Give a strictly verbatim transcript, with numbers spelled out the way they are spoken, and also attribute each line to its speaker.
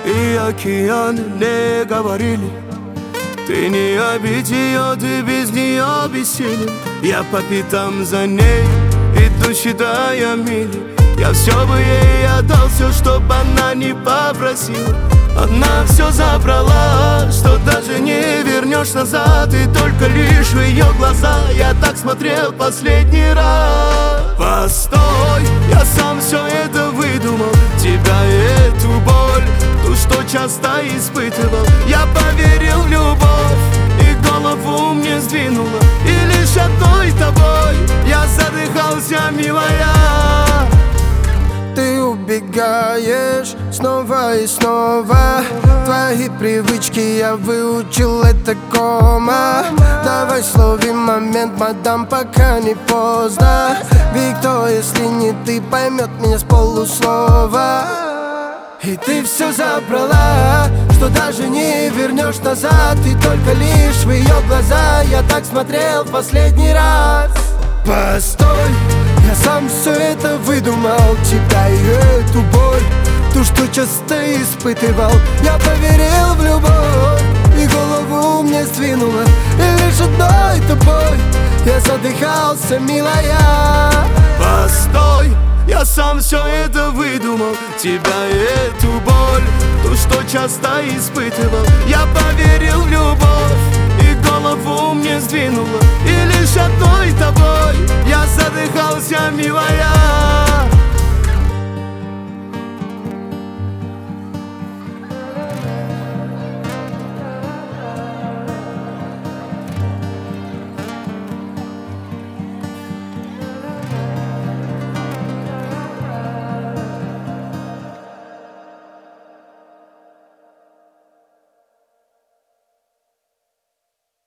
Speaker 1: и океаны не говорили. Ты не обидь ее, ты без нее бессилен. Я по пятам за ней иду, считая мили. Я все бы ей отдал, все, чтоб она не попросила. Она все забрала, что даже не вернешь назад. И только лишь в ее глаза я так смотрел последний раз. Постой, я сам все это выдумал. Тебя и эту боль, ту, что часто испытывал. Я поверил в любовь и голову мне сдвинула. И лишь одной тобой я задыхался, милая.
Speaker 2: Ты убегаешь снова и снова. Твои привычки я выучил, это кома. Давай словим момент, мадам, пока не поздно. Никто, если не ты, поймет меня с полуслова. И ты все забрала, что даже не вернешь назад. И только лишь в ее глаза я так смотрел в последний раз. Постой, я сам все это выдумал. Тебя и эту боль, ту, что часто испытывал. Я поверил в любовь и голову мне сдвинула. И лишь одной тобой я задыхался, милая.
Speaker 1: Постой, я сам все это выдумал. Тебя и эту боль, ту, что часто испытывал. Я поверил в любовь и голову мне сдвинула. И лишь одной тобой я задыхался, милая.